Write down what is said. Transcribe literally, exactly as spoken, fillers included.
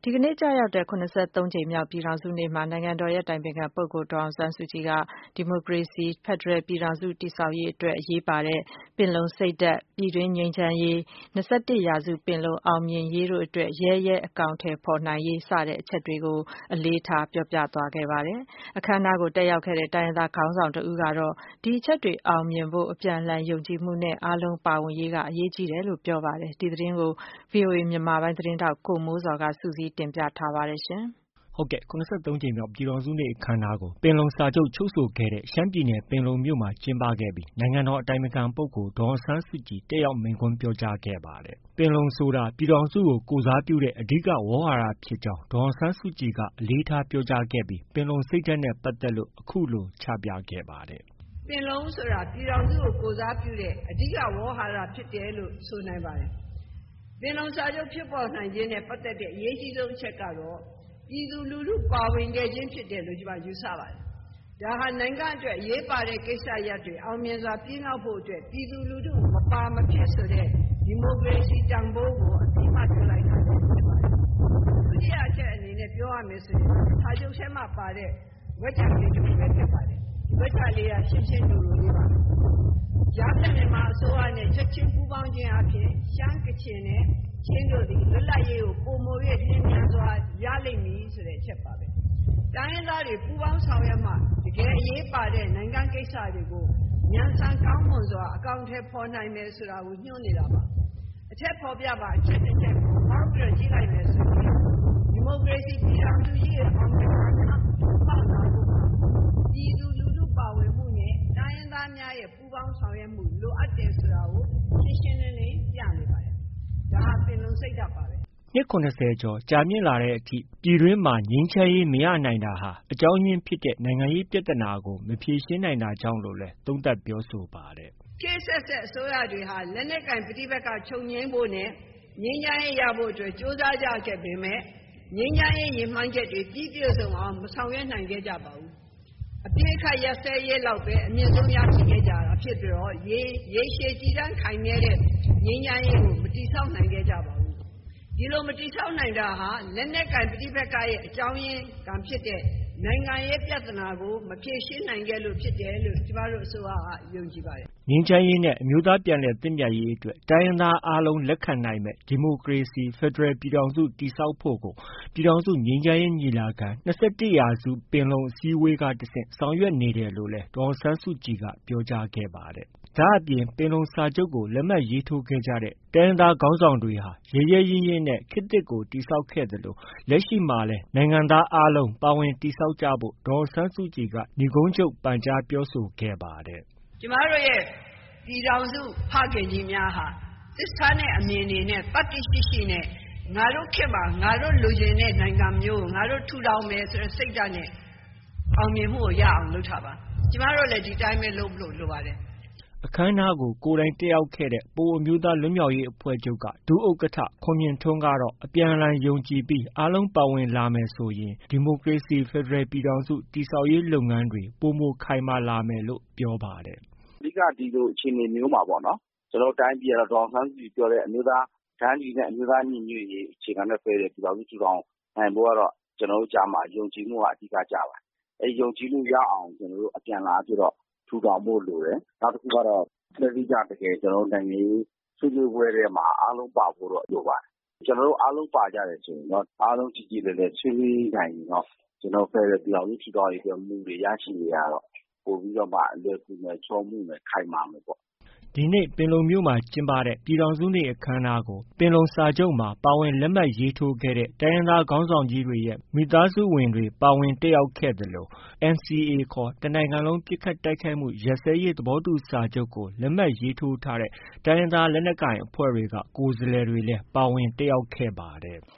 ဒီကနေ့ကျရောက်တဲ့ ၇၃ ကြိမ်မြောက်ပြည်ထောင်စုနေ့မှာနိုင်ငံတော်ရဲ့အတိုင်ပင်ခံပုဂ္ဂိုလ်ဒေါ်အောင်ဆန်းစုကြည်ကဒီမိုကရေစီဖက်ဒရယ်ပြည်ထောင်စုတည်ဆောက်ရေးအတွက်အရေးပါတဲ့ပင်လုံစိတ်ဓာတ်၊ပြည်တွင်းငြိမ်းချမ်းရေး၊၂၁ရာစုပင်လုံအောင်မြင်ရေးတို့အတွက်ရဲရဲအကောင်အထည်ဖော်နိုင်ရေးစတဲ့အချက်တွေကိုအလေးထားပြောပြသွားခဲ့ပါတယ်။အခမ်းအနားကိုတက်ရောက်ခဲ့တဲ့တိုင်းရင်းသားခေါင်းဆောင်တဦးကတော့ဒီအချက်တွေအောင်မြင်ဖို့အပြန်အလှန်ယုံကြည်မှုနဲ့အားလုံးပါဝင်ရေးကအရေးကြီးတယ်လို့ပြောပါတယ်။ဒီသတင်းကို ဗွီအိုအေမြန်မာပိုင်းသတင်းထောက်ကိုမိုးဇော်ကစုစည်းတင်ပြထားပါတယ်။ဟုတ်ကဲ့၇၃ကြိမ်မြောက်ပြည်ထောင်စုနေ့အခမ်းအနားကိုပင်လုံစာချုပ်ချုပ်ဆိုခဲ့တဲ့ရှမ်းပြည်နယ်ပင်လုံမြို့မှာကျင်းပခဲ့ပြီးနိုင်ငံတော်အတိုင်ပင်ခံပုဂ္ဂိုလ်ဒေါ်အောင်ဆန်းစုကြည်တက်ရောက်မိန့်ခွန်းပြောကြားခဲ့ပါတယ်။ပင်လုံဆိုတာပြည်ထောင်စုကိုကိုယ်စားပြုတဲ့အဓိကဝေါဟာရဖြစ်ကြောင်းဒေါ်အောင်ဆန်းစုကြည်ကအလေးထားပြောကြားခဲ့ပြီးပင်လုံစိတ်ဓာတ်နဲ့ပတ်သက်လို့အခုလိုချပြခဲ့ပါတယ်။ပင်လုံဆိုတာပြည်ထောင်စုကိုကိုယ်စားပြုတဲ့အဓိကဝေါဟာရဖြစ်တယ်လို့ဆိုနိုင်ပါတယ်။ပင်လုံစာချုပ်ဖြစ်ပေါ်နိုင်ခြင်းနဲ့ပတ်သက်တဲ့အရေးကြီးဆုံးအချက်ကတော့ပြည်သူလူထုပါဝင်ခဲ့ခြင်းဖြစ်တယ်လို့ကျွန်မယူဆပါတယ်။ဒါဟာနိုင်ငံအတွက်အရေးပါတဲ့ကိစ္စရပ်တွေအောင်မြင်စွာပြီးမြောက်ဖို့အတွက်ပြည်သူလူထုမပါမဖြစ်ဆိုတဲ့ဒီမိုကရေစီတန်ဖိုးကိုအသိမှတ်ပြုလိုက်တာဖြစ်ပါတယ်။ဒုတိယအချက်အနေနဲ့ပြောရမယ်ဆိုရင်စာချုပ်ထဲမှာပါတဲ့ဝက်ချလေးတစ်ခုပဲဖြစ်ပါတယ်။ဝက်ချလေးကရှင်းရှင်းလိုလိုလေးပါ။ကြားဖြတ်မြန်မာအစိုးရနဲ့ချက်ချင်းပူးပေါင်းခြင်းအပြင်ရှမ်းကချင်နဲ့ချင်းတို့သည်လွတ်လပ်ရေးကိုပုံမို၍လင်းမြန်စွာရလိမ့်မည်ဆိုတဲ့အချက်ပါပဲ။တိုင်းရင်းသားတွေပူးပေါင်းဆောင်ရွက်မှတကယ်အရေးပါတဲ့နိုင်ငံကိစ္စတွေကိုမြန်ဆန်ကောင်းမွန်စွာအကောင့်ထဲပေါ်နိုင်မယ်ဆိုတာကိုညွှန်းနေတာပါ။အချက်ပေါ်ပြပါအချက်တစ်ချက်ကိုပေါင်းပြီးတော့ကြည့်လိုက်မယ်ဆိုရင်ဒီမိုကရေစီပြည်ထောင်စုကြီးရဲ့အောင်မြင်မှုပေါက်လာဖို့ပြည်သူလူထုပါဝင်မှုနဲ့တိုင်းရင်းသားများရဲ့ပူးပေါင်းဆောင်ရွက်မှုလိုအပ်တယ်ဆိုတာကိုရှင်းရှင်းလင်းလင်းပြနေပါတယ်။ဒါဟာပင်လုံစိတ်ဓာတ်ပါပဲ။နှစ်၇၀ကျော်ကြာမြင့်လာတဲ့အထိပြည်တွင်းမှာငြိမ်းချမ်းရေးမရနိုင်တာဟာအကြောင်းရင်းဖြစ်တဲ့နိုင်ငံရေးပြဿနာကိုမဖြေရှင်းနိုင်တာကြောင့်လို့လည်းသုံးသပ်ပြောဆိုပါတယ်။ခေတ်ဆက်ဆက်အစိုးရတွေဟာလက်နက်ကိုင်ပဋိပက္ခချုပ်ငြိမ်းဖို့နဲ့ငြိမ်းချမ်းရေးရဖို့အတွက်ကြိုးစားကြခဲ့ပေမဲ့ငြိမ်းချမ်းရေးရည်မှန်းချက်တွေပြည့်ပြည့်စုံအောင်မဆောင်ရွက်နိုင်ခဲ့ကြပါဘူး။အပြည့်အခတ်ရပ်စဲရေးလောက်ပဲအမြင့်ဆုံးရရှိခဲ့ကြတာဖြစ်ပြီးတော့ရေရေရှည်ကြည်တန်းခိုင်မြဲတဲ့ငြိမ်းချမ်းရေးကိုမတည်ဆောက်နိုင်ခဲ့ကြပါဘူး။ဒီလိုမတည်ဆောက်နိုင်တာဟာလက်နက်ကိုင်ပဋိပက္ခရဲ့အကြောင်းရင်းကဖြစ်တဲ့နိုင်ငံရေးပြဿနာကိုမဖြေရှင်းနိုင်ခဲ့လို့ဖြစ်တယ်လို့ကျမတို့အစိုးရကယုံကြည်ပါတယ်။ငြိမ်းချမ်းရေးနဲ့အမျိုးသားပြန်လည်သင့်မြတ်ရေးအတွက်တိုင်းရင်းသားအားလုံးလက်ခံနိုင်မဲ့ဒီမိုကရေစီဖက်ဒရယ်ပြည်ထောင်စုတည်ဆောက်ဖို့ကိုပြည်ထောင်စုငြိမ်းချမ်းရေးညီလာခံ၂၁ရာစုပင်လုံအစည်းအဝေးကတဆင့်ဆောင်ရွက်နေတယ်လို့လည်းဒေါ်အောင်ဆန်းစုကြည်ကပြောကြားခဲ့ပါတယ်။ဒါအပြင်ပင်လုံစာချုပ်ကိုလက်မှတ်ရေးထိုးခဲ့ကြတဲ့တိုင်းရင်းသားခေါင်းဆောင်တွေဟာရဲရဲရင့်ရင့်နဲ့ခေတ်သစ်ကိုတည်ဆောက်ခဲ့သလိုလက်ရှိမှာလည်းနိုင်ငံသားအားလုံးပါဝင်တည်ဆောက်ကြဖို့ဒေါ်အောင်ဆန်းစုကြည်ကနိဂုံးချုပ်ပန်ကြားပြောဆိုခဲ့ပါတယ်။ကျမတို့ရဲ့ပြည်ထောင်စုဖခင်ကြီးများဟာသစ္စာနဲ့အမြင်တွေနဲ့တတ္တိရှိရှိနဲ့ငါတို့ခေတ်မှာငါတို့လူချင်းတဲ့နိုင်ငံမျိုးကိုငါတို့ထူထောင်မယ်ဆိုတဲ့စိတ်ဓာတ်နဲ့အောင်မြင်မှုကိုရအောင်လုပ်ထားပါ။ကျမတို့လည်းဒီတိုင်းပဲလုပ်လို့လိုပါတယ်။အခမ်းအနားကိုကိုယ်တိုင်တက်ရောက်ခဲ့တဲ့ပအိုဝ်းအမျိုးသားလွတ်မြောက်ရေးအဖွဲ့ချုပ်ကဒုဥက္ကဋ္ဌခွန်မြင့်ထွန်းကတော့အပြန်အလှန်ယုံကြည်ပြီးအားလုံးပါဝင်လာမယ်ဆိုရင်ဒီမိုကရေစီဖက်ဒရယ်ပြည်ထောင်စုတည်ဆောက်ရေးလုပ်ငန်းတွေပိုမိုခိုင်မာလာမယ်လို့ပြောပါတယ်။အဓိကဒီလိုအခြေအနေမျိုးမှာပေါ့နော်ကျွန်တော်တိုင်းပြည်ကတော့ဒေါ်အောင်ဆန်းစုကြည်ပြောတဲ့အမျိုးသားတန်းတူနဲ့အမျိုးသားညီညွတ်ရေးအခြေခံနဲ့ဖွဲ့တဲ့ပြည်ထောင်စုထူထောင်နိုင်ဖို့ကတော့ကျွန်တော်တို့ကြားမှာယုံကြည်မှုကအဓိကကြပါတယ်။အဲယုံကြည်မှုရအောင်ကျွန်တော်တို့အပြန်လာပြီးတော့ထူထောင်ဖို့လိုတယ်။နောက်တစ်ခုကတော့လက်ရှိကြတကယ်ကျွန်တော်တို့နိုင်ငံရေးဆွေးနွေးပွဲတွေမှာအားလုံးပါဖို့တော့လိုပါတယ်။ကျွန်တော်တို့အားလုံးပါကြတယ်ဆိုရင်တော့အားလုံးကြည်ကြည်လည်းလည်းဆွေးနွေးနိုင်ရင်တော့ကျွန်တော်ဖွဲ့တဲ့ပြည်အောင်စုထူထောင်ရေးမှုတွေရရှိနေရတော့ပို့ပြီးတော့မှအလွယ်ကူမယ်ချောမှုနဲ့ခိုင်မာမယ်ပေါ့ဒီနေ့ပင်လုံမြို့မှာကျင်းပတဲ့ပြည်ထောင်စုနေ့အခမ်းအနားကိုပင်လုံစာချုပ်မှာပါဝင်လက်မှတ်ရေးထိုးခဲ့တဲ့တိုင်းရင်းသားခေါင်းဆောင်ကြီးတွေရဲ့မိသားစုဝင်တွေပါဝင်တက်ရောက်ခဲ့သလို NCA ခေါ်တစ်နိုင်ငံလုံးပစ်ခတ်တိုက်ခိုက်မှုရပ်စဲရေးသဘောတူစာချုပ်ကိုလက်မှတ်ရေးထိုးထားတဲ့တိုင်းရင်းသားလက်နက်ကိုင်အဖွဲ့တွေကကိုယ်စားလှယ်တွေလည်းပါဝင်တက်ရောက်ခဲ့ပါတယ်။